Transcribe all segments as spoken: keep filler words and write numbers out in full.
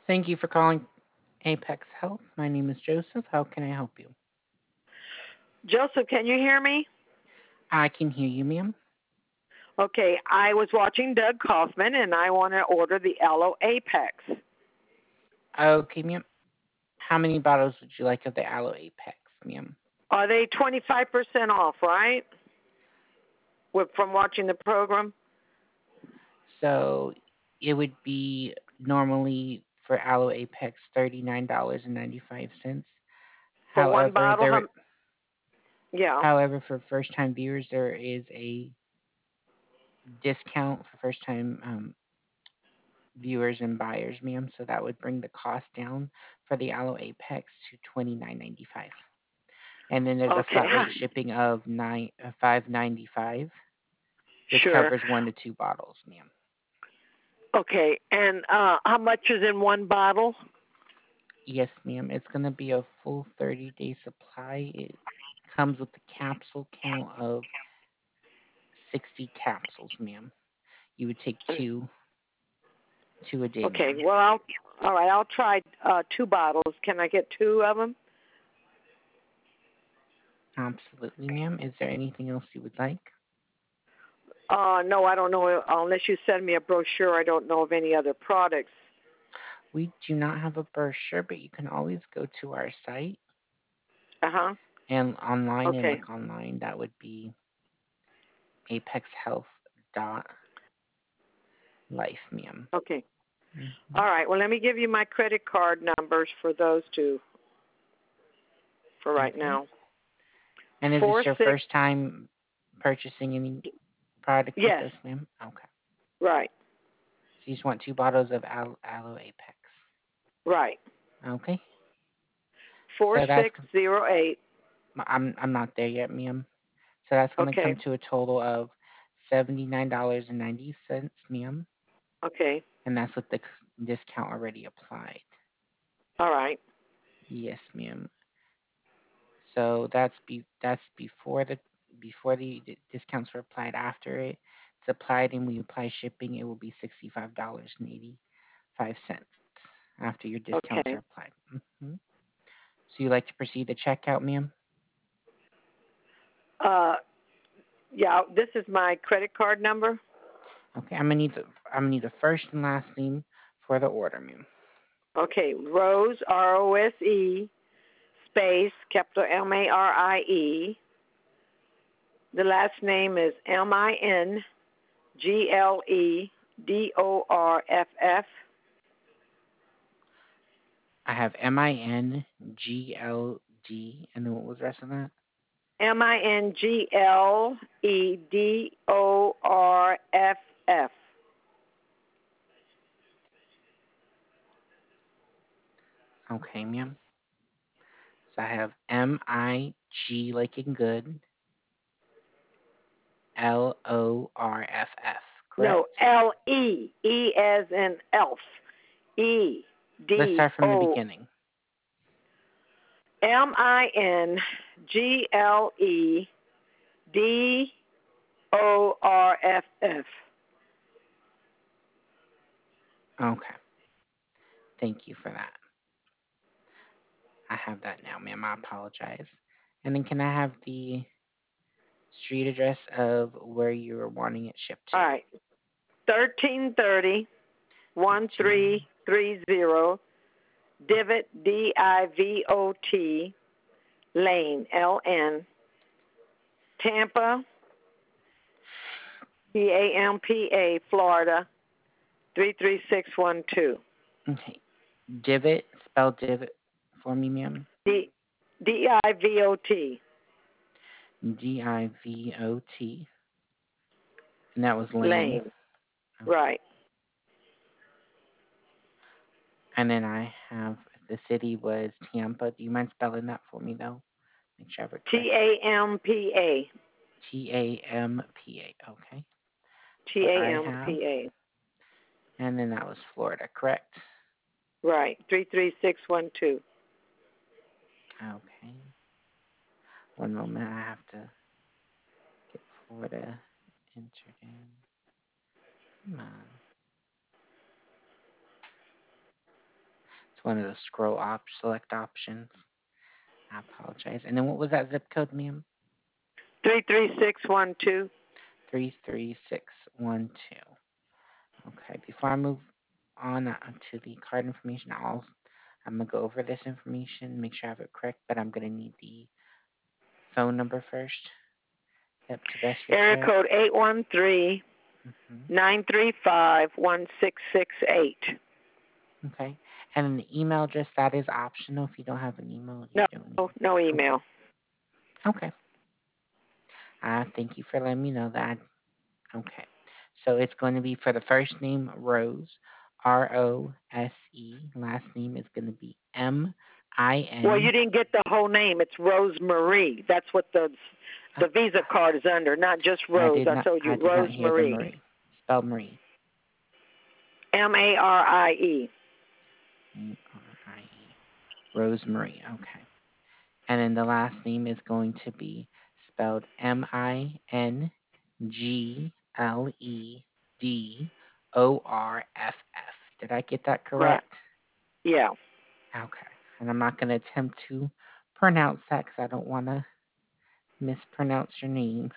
Thank you for calling Apex Health. My name is Joseph. How can I help you? Joseph, can you hear me? I can hear you, ma'am. Okay, I was watching Doug Kaufman and I want to order the Aloe Apex. Okay, ma'am. How many bottles would you like of the Aloe Apex, ma'am? Are they twenty-five percent off, right? With, from watching the program? So it would be normally for Aloe Apex thirty-nine dollars and ninety-five cents. For one However, bottle? there How, yeah. however for first-time viewers there is a discount for first-time um, viewers and buyers, ma'am. So that would bring the cost down for the Aloe Apex to twenty-nine ninety-five. And then there's a Okay. flat rate shipping of nine uh, five ninety five, which Sure. covers one to two bottles, ma'am. Okay, and uh, how much is in one bottle? Yes, ma'am. It's gonna be a full thirty day supply. It comes with the capsule count of sixty capsules, ma'am. You would take two, two a day, Okay, ma'am. well, I'll, all right, I'll try uh, two bottles. Can I get two of them? Absolutely, ma'am. Is there anything else you would like? Uh, no, I don't know. Unless you send me a brochure, I don't know of any other products. We do not have a brochure, but you can always go to our site Uh huh. and online and Okay. look online. That would be apex health dot life, ma'am. Okay. Mhm. All right. Well, let me give you my credit card numbers for those two for right Okay. now. And is Four this your six. first time purchasing any product with Yes. us, ma'am? Okay. Right. So you just want two bottles of Al- Aloe Apex. Right. Okay. Four So that's six zero eight. I'm I'm not there yet, ma'am. So that's going to Okay. come to a total of seventy-nine dollars and ninety cents, ma'am. Okay. And that's with the c- discount already applied. All right. Yes, ma'am. So that's be that's before the before the d- discounts were applied. After it, it's applied and we apply shipping, it will be sixty-five dollars and eighty-five cents after your discounts Okay. are applied. hmm So you like to proceed to checkout, ma'am? Uh, yeah. This is my credit card number. Okay, I'm gonna need the I'm gonna need the first and last name for the order, ma'am. Okay. Rose R O S E space capital M A R I E. The last name is M I N G L E D O R F F. I have M I N G L D, and then what was the rest of that? M I N G L E D O R F F. Okay, ma'am. So I have M I G like in good, L O R F F, No, correct? L E. E as in elf. E Let's D start from the O beginning. M I N G L E D O R F F. Okay. Thank you for that. I have that now, ma'am. I apologize. And then can I have the street address of where you're wanting it shipped All to? right. thirteen thirty one thirteen. three three zero Divot D I V O T Lane L N Tampa T A M P A Florida three three six one two. Okay. Divot, spell divot for me, ma'am. D D I V O T D I V O T. And that was Lane. Lane. Okay. Right. And then I have the city was Tampa. Do you mind spelling that for me, though? Make sure I have it T correct. A M P A. T A M P A. Okay. That's T what A I M have. P A. And then that was Florida, correct? Right. three three six one two. Okay. One moment. I have to get Florida entered in. Come on. It's one of the scroll op select options. I apologize. And then what was that zip code, ma'am? three three six one two. three three six one two. Okay, before I move on uh, to the card information, I'll, I'm going to go over this information, make sure I have it correct, but I'm going to need the phone number first. Yep, to best reach Area out. code eight one three, Mm-hmm. nine three five, one six six eight. Okay. And then the email address, that is optional. If you don't have an email, you No, don't need. no email. Okay. Uh, thank you for letting me know that. Okay. So it's going to be for the first name, Rose, R O S E. Last name is going to be M I Well, you N. didn't get the whole name. It's Rose Marie. That's what the Uh, the Visa card is under, not just I Rose. did I not. told I you, did not Rose hear the Marie. Marie. Spell Marie. M A R I E. M R I E. Rosemary. Okay. And then the last name is going to be spelled M I N G L E D O R F F. Did I get that Right. correct? Yeah. Okay. And I'm not going to attempt to pronounce that because I don't want to mispronounce your name.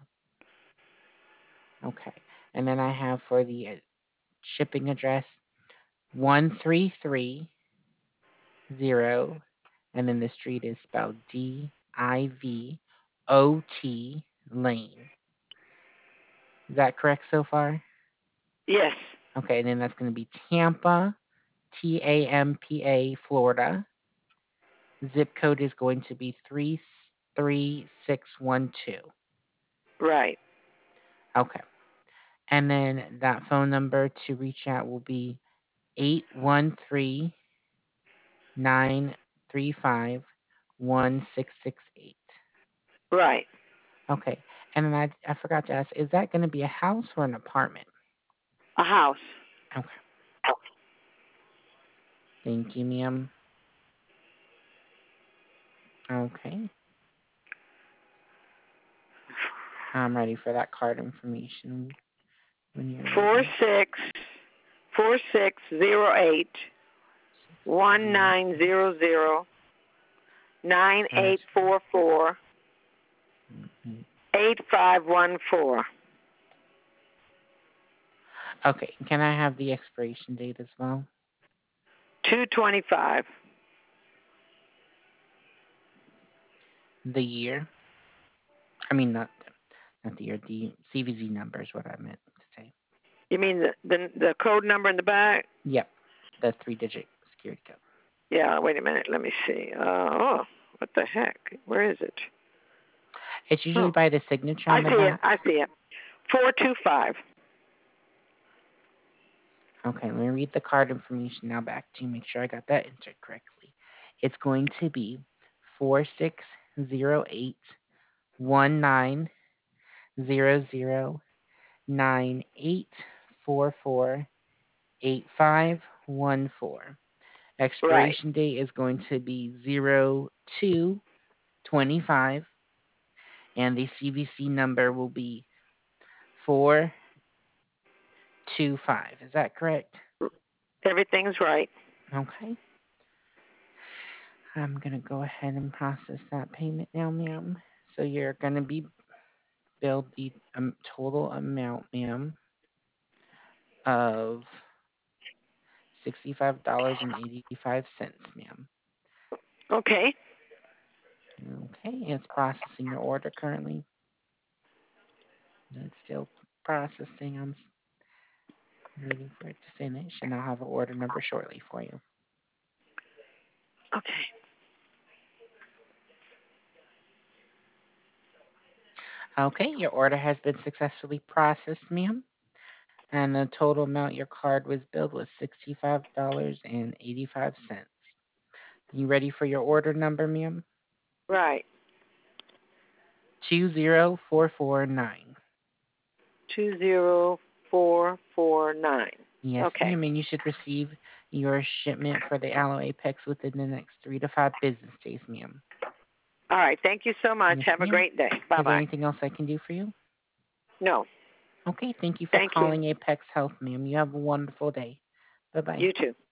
Okay. And then I have for the uh, shipping address one three three zero, and then the street is spelled D I V O T Lane. Is that correct so far? Yes. Okay, and then that's going to be Tampa, T A M P A, Florida. Zip code is going to be three three six one two. Right. Okay. And then that phone number to reach out will be eight one three, nine three five, one six six eight. Right. Okay. And then I, I forgot to ask, is that going to be a house or an apartment? A house. Okay. Thank you, ma'am. Okay. I'm ready for that card information when you're Four ready. six four six zero eight Six one zero nine zero zero nine five eight four four eight. eight five one four. Okay. Can I have the expiration date as well? Two twenty five. The year. I mean, not not the year. The C V Z number is what I meant to say. You mean the, the the code number in the back? Yep. The three-digit security code. Yeah. Wait a minute. Let me see. Uh, oh, what the heck? Where is it? It's usually Oh, by the signature I on the see it. back. I see it. Four two five. Okay, let me read the card information now back to you. Make sure I got that entered correctly. It's going to be four six zero eight one nine zero zero nine eight four four eight five one four. Right. Expiration date is going to be zero two twenty five, and the C V C number will be four two five. Is that correct? Everything's right. Okay. I'm going to go ahead and process that payment now, ma'am. So you're going to be billed the um, total amount, ma'am, of sixty-five dollars and eighty-five cents, ma'am. Okay. Okay, it's processing your order currently. It's still processing. I'm waiting for it to finish, and I'll have an order number shortly for you. Okay. Okay, your order has been successfully processed, ma'am. And the total amount your card was billed was sixty-five dollars and eighty-five cents. You ready for your order number, ma'am? Right. two zero four four nine. Two zero four four nine. Yes, Okay. ma'am, and you should receive your shipment for the Aloe Apex within the next three to five business days, ma'am. All right. Thank you so much. Yes, Have a ma'am. great day. Bye Is there bye. anything else I can do for you? No. Okay, thank you for Thank you. calling Apex Health, ma'am. You have a wonderful day. Bye-bye. You too.